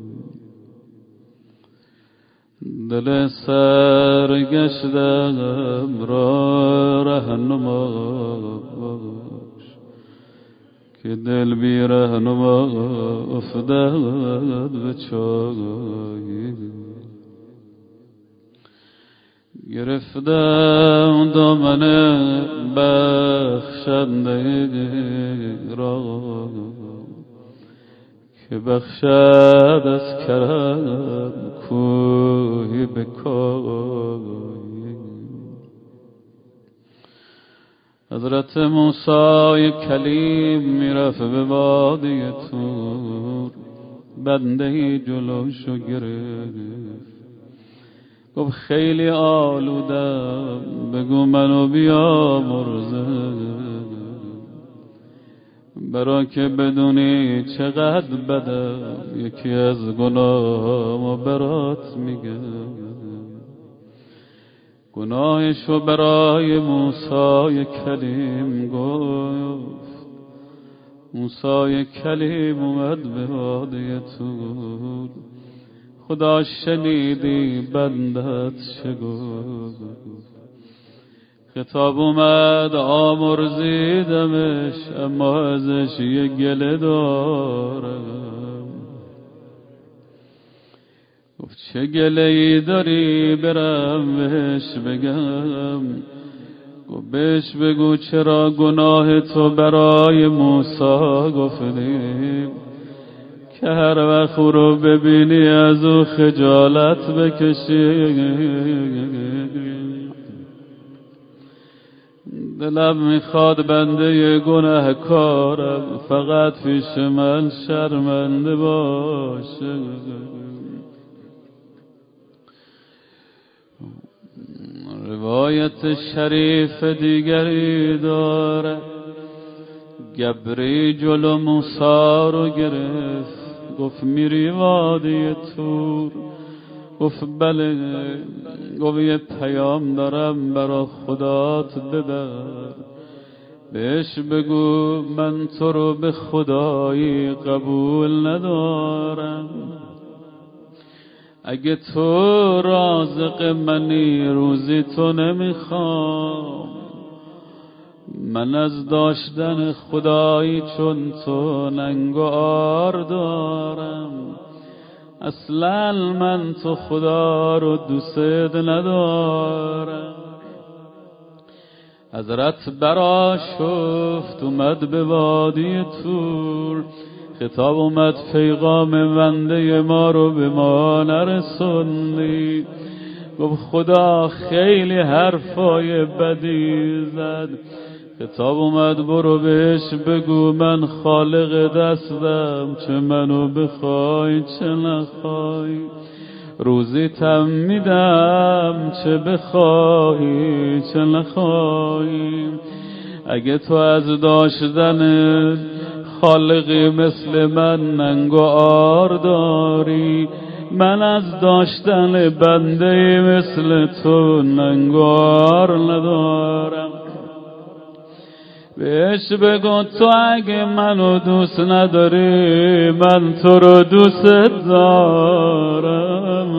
دل سرگشتم را رهنما باش، که دل بی رهنما افتاد به چاهی. گرفتم دامن بخشنده را، که بخشد از کرم کوهی به کوهی. حضرت موسی کلیم میرفت به وادی طور، بندهی جلوشو گرفت، گفت خیلی آلودم، بگو منو بیامرزه، برا که بدونی چقدر بدم، یکی از گناهامو برات میگم. گناهشو برای موسی کلیم گفت. موسی کلیم اومد به وادی طور، خدا شنیدی بندت چه گفت. خطاب اومد آمرزیدمش، اما ازش یه گله دارم. گفت چه گله ای داری برم بهش بگم؟ گفت بهش بگو چرا گناه تو برای موسی گفتیم، که هر وقت او رو ببینی از او خجالت بکشی. دلم میخواد بنده گناهکارم فقط پیش من شرمنده باشه. روایت شریف دیگری داره، گبری جلو موسی رو گرفت، گفت میری وادی طور؟ گفت بله. گفت یه پیام دارم برا خدات ببر، بهش بگو من تو رو به خدایی قبول ندارم. اگه تو رازق منی روزی تو نمیخوام، من از داشتن خدایی چون تو ننگ و عار دارم. اصلا من تو خدا رو دوست ندارم. حضرت برآشفت اومد به وادی طور، خطاب اومد پیغام بنده ما رو به ما نرسوندی. گفت خدا خیلی حرفای بدی زد. خطاب اومد برو بهش بگو من خالق دستم، چه منو بخوای چه نخوای، روزیتم میدم چه بخوای چه نخوای. اگه تو از داشتن خالقی مثل من ننگ و عار داری، من از داشتن بنده مثل تو ننگ و عار ندارم. بهش بگو تو اگه منو دوست نداری من تو رو دوست دارم.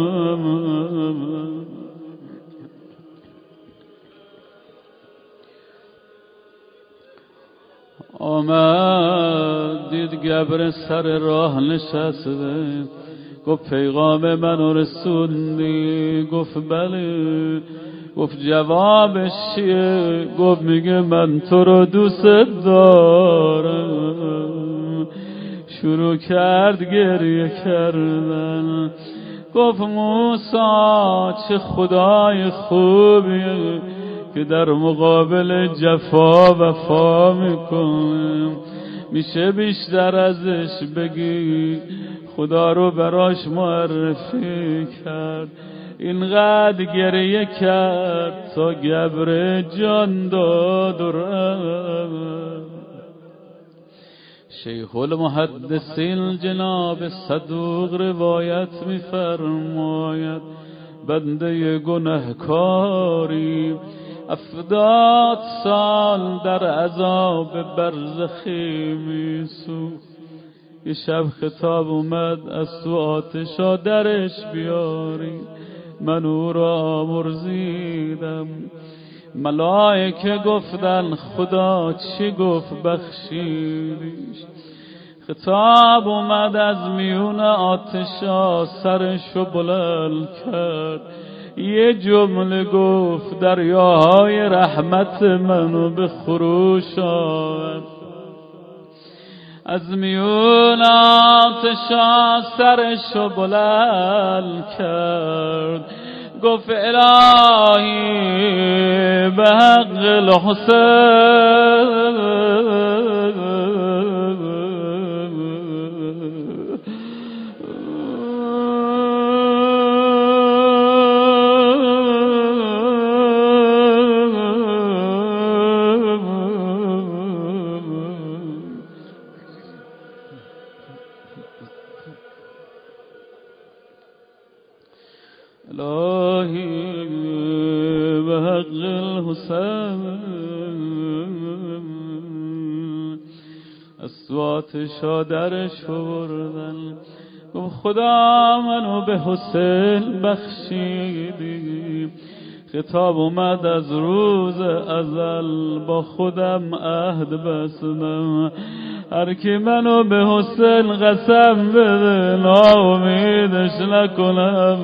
آمد دید گبر سر راه نشسته، گفت پیغام منو رسوندی؟ گفت بله. گفت جوابش چیه؟ گفت میگه من تو رو دوست دارم. شروع کرد گریه کردن، گفت موسی چه خدای خوبیه که در مقابل جفا وفا میکنه. میشه بیشتر ازش بگی؟ خدا رو براش معرفی کرد، اینقدر گریه کرد تا گبر جان داد و رفت. شیخ المحدثین جناب صدوق روایت میفرماید بنده گنهکاری 70 سال در عذاب برزخی میسوخت. یه شب خطاب اومد از تو آتشا درش بیاری، من او را مرزیدم. ملائکه گفتن خدا چی گفت بخشیدیش. خطاب اومد از میون آتشا سرشو بلند کرد، یه جمله گفت دریاهای رحمت منو به خروش آورد. از میون آتشا سرشو بلند کرد، گفت الهی به حق الحسین الهی به حق الحسین اصواتش درش بردن. گفت خدا منو به حسین بخشیدی. خطاب اومد از روز ازل با خودم عهد بستم، هر کی منو به حسین قسم بده ناامیدش نکنم.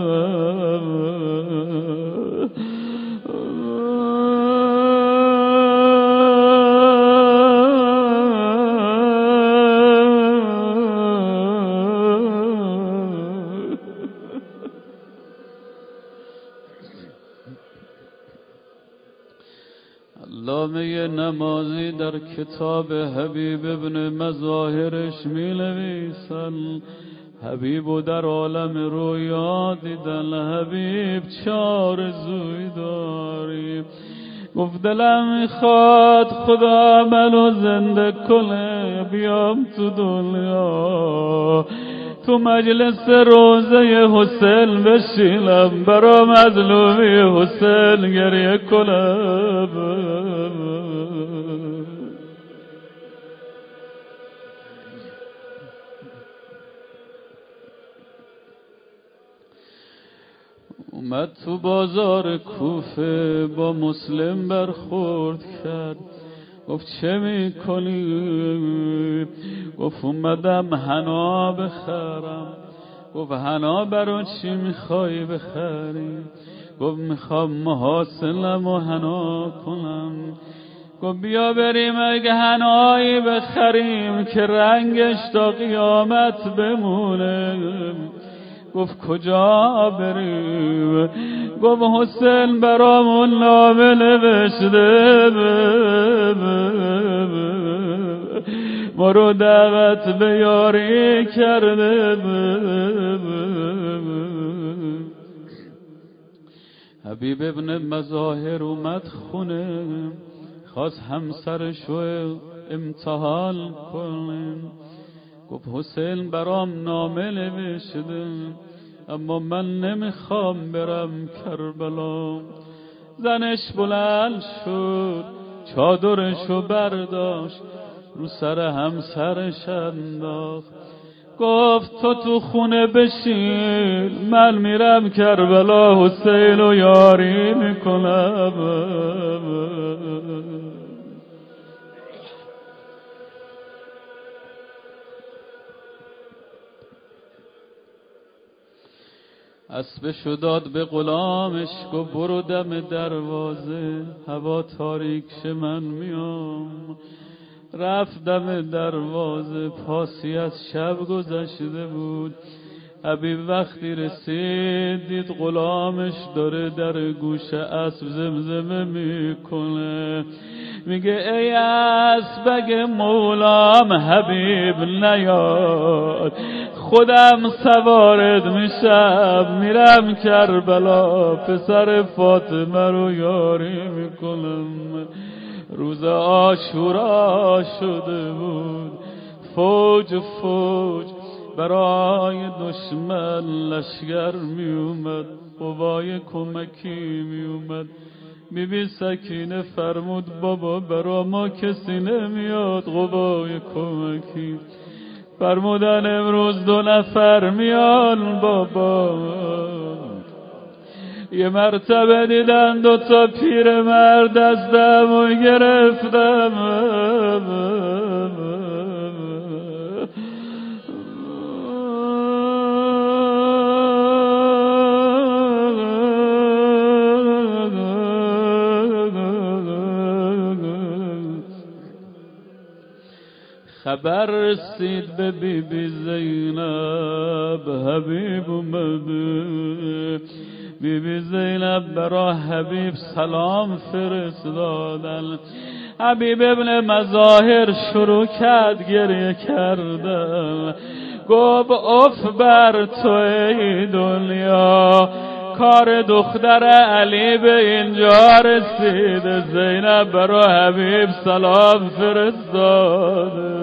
علامه نمازی در کتاب حبیب ابن مظاهرش می نویسن حبیبو در عالم رویا دیدن. حبیب چار زوی داری، گفت دلم میخواد خدا منو زنده کنه بیام تو دنیا، تو مجلس روضه حسین بشینم برا مظلومی حسین گریه کنم. اومد تو بازار کوفه با مسلم برخورد کرد، گفت چه میکنی؟ گفت اومدم حنا بخرم. گفت حنا برای چی میخوای بخری؟ گفت میخوام محاسنم و حنا کنم. گفت بیا بریم اگه حنایی بخریم که رنگش تا قیامت بمونه. گفت کجا بریم؟ گفت حسین برامون نامه نوشته ما رو دعوت به یاری کرده. حبیب ابن مظاهر اومد خونه، خواست همسرشو امتحان کنیم. گفت حسین برام نامه نوشته اما من نمیخوام برم کربلا. زنش بلند شد چادرشو برداشت رو سر همسرش انداخت. گفت تو خونه بشین من میرم کربلا حسین و یاری میکنم. اسبشو داد به غلامش گفت برو دم دروازه هوا تاریک شه من میام. رفت دم دروازه پاسی از شب گذشته بود. حبیب وقتی رسید دید غلامش داره در گوش اسب زمزمه میکنه میگه ای اسبگ مولام حبیب نیاد خودم سوارت میشم میرم کربلا پسر فاطمه رو یاری میکنم. روز عاشورا شده بود فوج فوج برای دشمن لشگر می اومد قوای کمکی می اومد. بی بی سکینه فرمود بابا برا ما کسی نمیاد قوای کمکی. فرمودن امروز 2 نفر میان بابا. یه مرتبه دیدن 2 تا پیرمرد دستمو گرفتم خبر رسید به بی بی زینب حبیب اومده. بی بی زینب برا حبیب سلام فرستادن. حبیب ابن مظاهر شروع کرد گریه کردن. گفت اف بر تو ای دنیا کار دختر علی به اینجا رسید. زینب برا حبیب سلام فرستاده.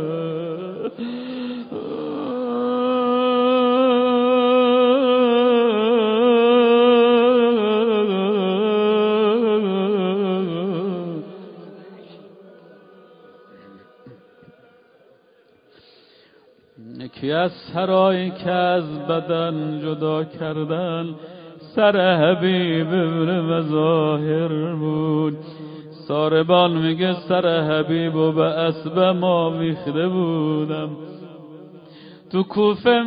یکی از سرایی که از بدن جدا کردن سر حبیب ابن مظاهر بود. ساربان میگه سر حبیب و به اسبم آویخته بودم. تو کوفه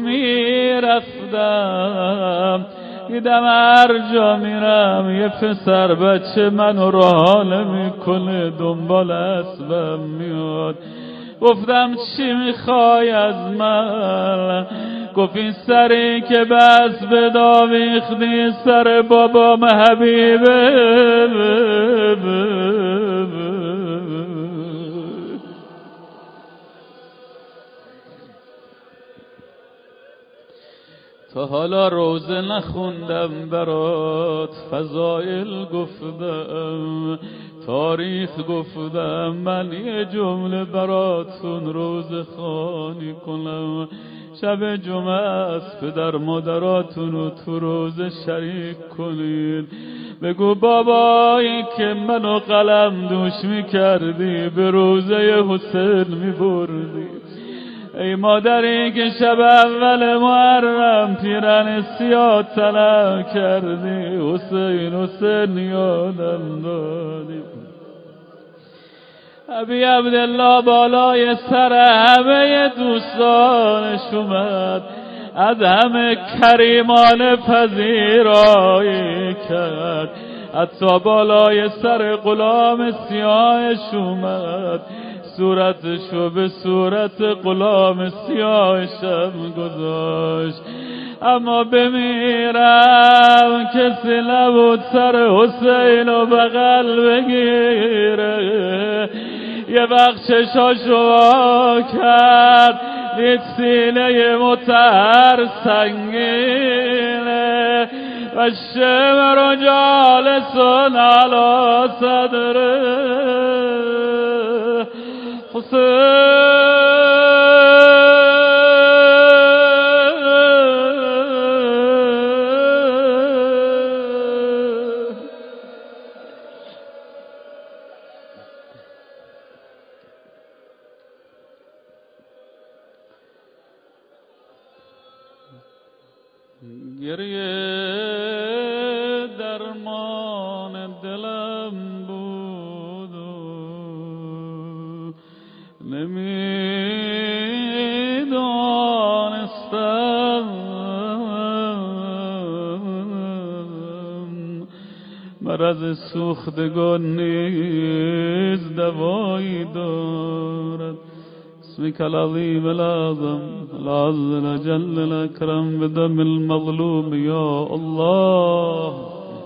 میرفتم دیدم هر جا میرم یه پسر بچه منو راه میکنه دنبال اسبم میاد. گفتم چی میخوای از من؟ گفت این سری که بس به داویختی سر بابام حبیبه. تا حالا روزه نخوندم برات فضائل گفتم تاریخ گفتم من یه جمله براتون روزه خوانی کنم. شب جمعه است پدر مادراتونو تو روزه شریک کنین. بگو بابایی که منو قلم دوش میکردی به روزه حسین میبردی. ای مادری که شب اول محرم پیرن سیاه طلب کردی حسین حسین یادم دادی. ابی عبدالله بالای سر همه دوستانش اومد از همه کریمان پذیرایی کرد. حتی بالای سر غلام سیاهش اومد صورتشو به صورت غلام سیاهشم گذاشت. اما بمیرم کسی نبود سر حسین و بغل بگیره. یه وقت چشاشو کرد دید سینه مطهر سنگینه و شمر جالسون علی صدره گریه درمان دلم بود و نمیدانستم مرض سوختگان نیز دوایی دارد. اسمك العظيم الأعظم العز الأجل الأكرم بدم المظلوم يا الله.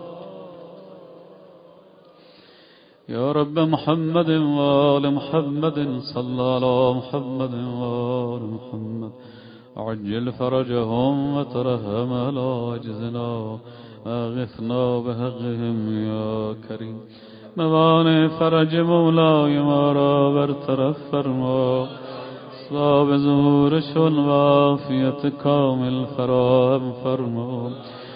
يا رب محمد وآل محمد صلى على محمد وآل محمد عجل فرجهم وترحم على عجزنا اغثنا بحقهم يا كريم. موانع فرج مولای ما را برطرف فرما، اسباب ظهورشون و عافیت کامل فراهم فرما.